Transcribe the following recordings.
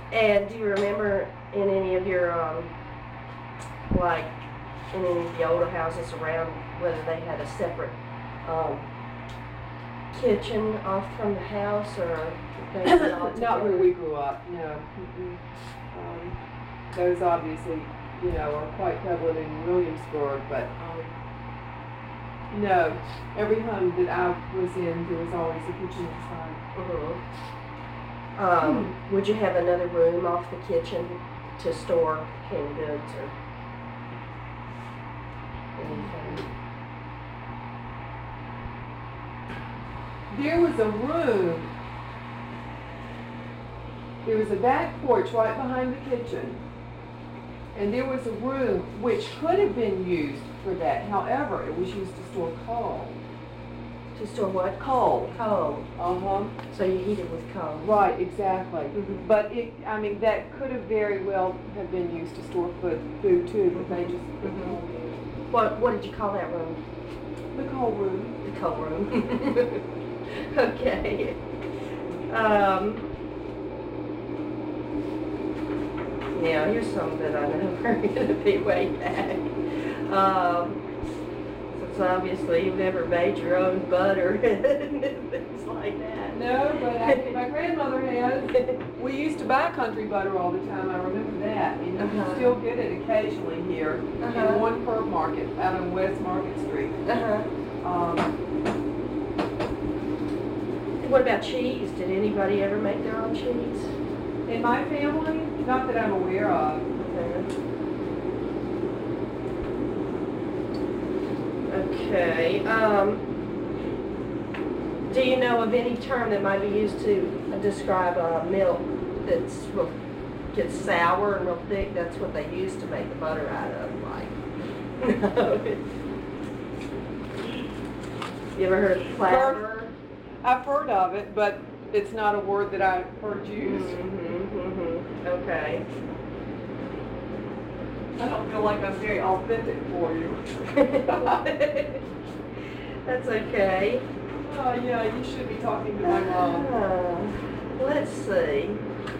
And do you remember in any of your, like, in any of the older houses around, whether they had a separate kitchen off from the house, or they did it all Not where together? we grew up, no. Those obviously, are quite prevalent in Williamsburg, but no. Every home that I was in, there was always a kitchen inside. Would you have another room off the kitchen to store canned goods or anything? There was a room. There was a back porch right behind the kitchen. And there was a room which could have been used for that. However, it was used to store coal. To store what? Coal. Coal. So you heat it with coal. Right, exactly. But that could have very well have been used to store food too, but they just put coal in. What did you call that room? The coal room. The coal room. Okay. Now, here's something that I know we're going to be way back. Since obviously you've never made your own butter and things like that. No, but my grandmother has. We used to buy country butter all the time. I remember that. You still get it occasionally here in one per market out on West Market Street. What about cheese? Did anybody ever make their own cheese? In my family, not that I'm aware of. Okay. Do you know of any term that might be used to describe milk that's gets sour and real thick? That's what they used to make the butter out of. Like, no. You ever heard of clabber? I've heard of it, but it's not a word that I've heard used. Okay. I don't feel like I'm very authentic for you. That's okay. Oh, yeah, you should be talking to my mom. Let's see.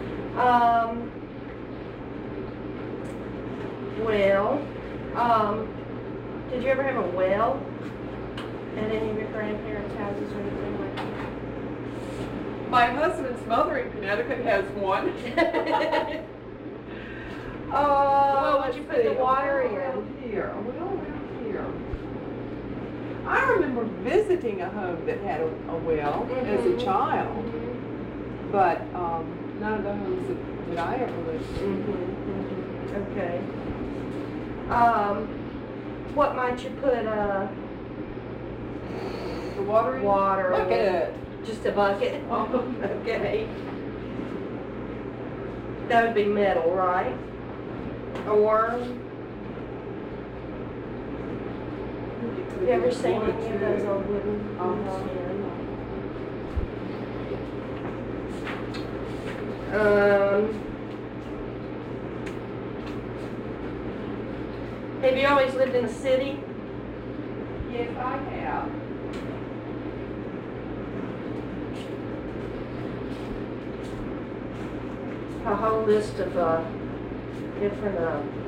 Did you ever have a well at any of your grandparents' houses or anything like that? My husband's mother in Connecticut has one. Well, would you put the water in? Around here. I remember visiting a home that had a well as a child, but none of the homes that I ever lived in. Okay. What might you put The water in? Water. Bucket. Just a bucket? Okay. That would be metal, right? Or have you ever seen any of those old wooden ones? Have you always lived in the city? Yes, I have. A whole list of different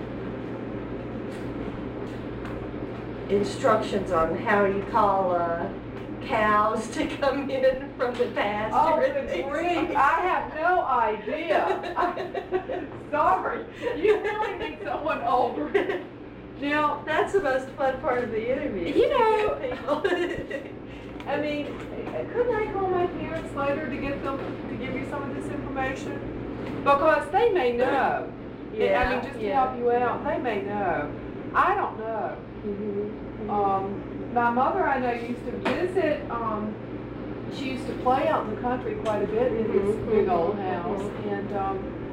instructions on how you call cows to come in from the pasture. Oh, good grief. I have no idea. Sorry. You really need someone older. Now, that's the most fun part of the interview. I mean, couldn't I call my parents later to give you some of this information? Because they may know. Yeah, I mean, just to help you out, they may know. I don't know. My mother, I know, used to visit. She used to play out in the country quite a bit in this big old house, and